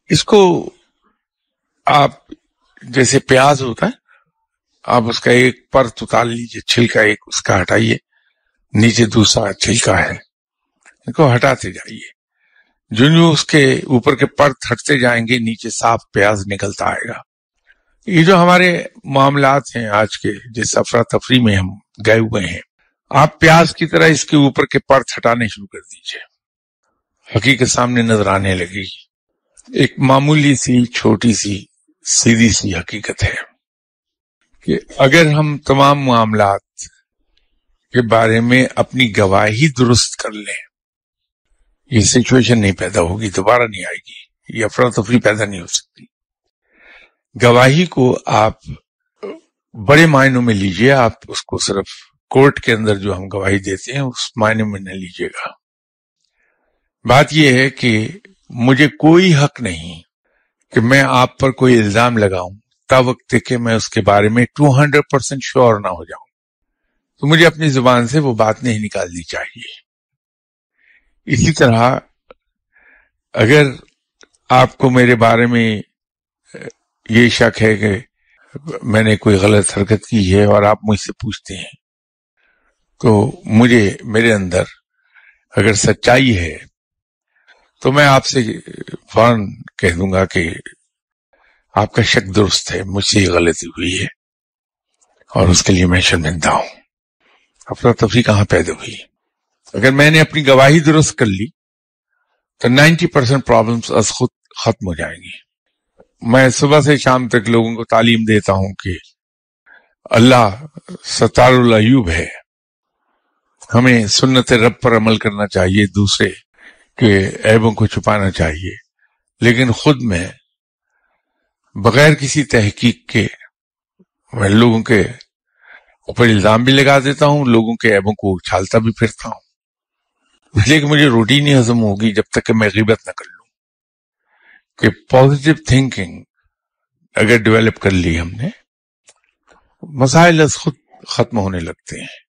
اس کو آپ جیسے پیاز ہوتا ہے، آپ اس کا ایک پرت اتار لیجئے، چھلکا ایک اس کا ہٹائیے، نیچے دوسرا چھلکا ہے، ان کو ہٹاتے جائیے، جو اس کے اوپر کے پرت ہٹتے جائیں گے نیچے صاف پیاز نکلتا آئے گا۔ یہ جو ہمارے معاملات ہیں آج کے، جس افراتفری میں ہم گئے ہوئے ہیں، آپ پیاز کی طرح اس کے اوپر کے پرت ہٹانے شروع کر دیجئے، حقیقت سامنے نظر آنے لگے گی۔ ایک معمولی سی چھوٹی سی سیدھی سی حقیقت ہے کہ اگر ہم تمام معاملات کے بارے میں اپنی گواہی درست کر لیں، یہ سچویشن نہیں پیدا ہوگی، دوبارہ نہیں آئے گی، یہ افراتفری پیدا نہیں ہو سکتی۔ گواہی کو آپ بڑے معنوں میں لیجئے، آپ اس کو صرف کورٹ کے اندر جو ہم گواہی دیتے ہیں اس معنی میں نہ لیجئے گا۔ بات یہ ہے کہ مجھے کوئی حق نہیں کہ میں آپ پر کوئی الزام لگاؤں تا وقت کہ میں اس کے بارے میں 200% شور نہ ہو جاؤں، تو مجھے اپنی زبان سے وہ بات نہیں نکالنی چاہیے۔ اسی طرح اگر آپ کو میرے بارے میں یہ شک ہے کہ میں نے کوئی غلط حرکت کی ہے اور آپ مجھ سے پوچھتے ہیں، تو مجھے میرے اندر اگر سچائی ہے تو میں آپ سے فوراً کہہ دوں گا کہ آپ کا شک درست ہے، مجھ سے یہ غلطی ہوئی ہے اور اس کے لیے میں شرمندہ ہوں۔ افراتفری کہاں پیدا ہوئی؟ اگر میں نے اپنی گواہی درست کر لی تو 90% پرابلمز از خود ختم ہو جائیں گی۔ میں صبح سے شام تک لوگوں کو تعلیم دیتا ہوں کہ اللہ ستار العیوب ہے، ہمیں سنت رب پر عمل کرنا چاہیے، دوسرے کے عیبوں کو چھپانا چاہیے، لیکن خود میں بغیر کسی تحقیق کے میں لوگوں کے اوپر الزام بھی لگا دیتا ہوں، لوگوں کے عیبوں کو اچھالتا بھی پھرتا ہوں، اس لیے کہ مجھے روٹی نہیں ہضم ہوگی جب تک کہ میں غیبت نہ کر لوں۔ کہ پازیٹیو تھنکنگ اگر ڈیولپ کر لی ہم نے، مسائل از خود ختم ہونے لگتے ہیں۔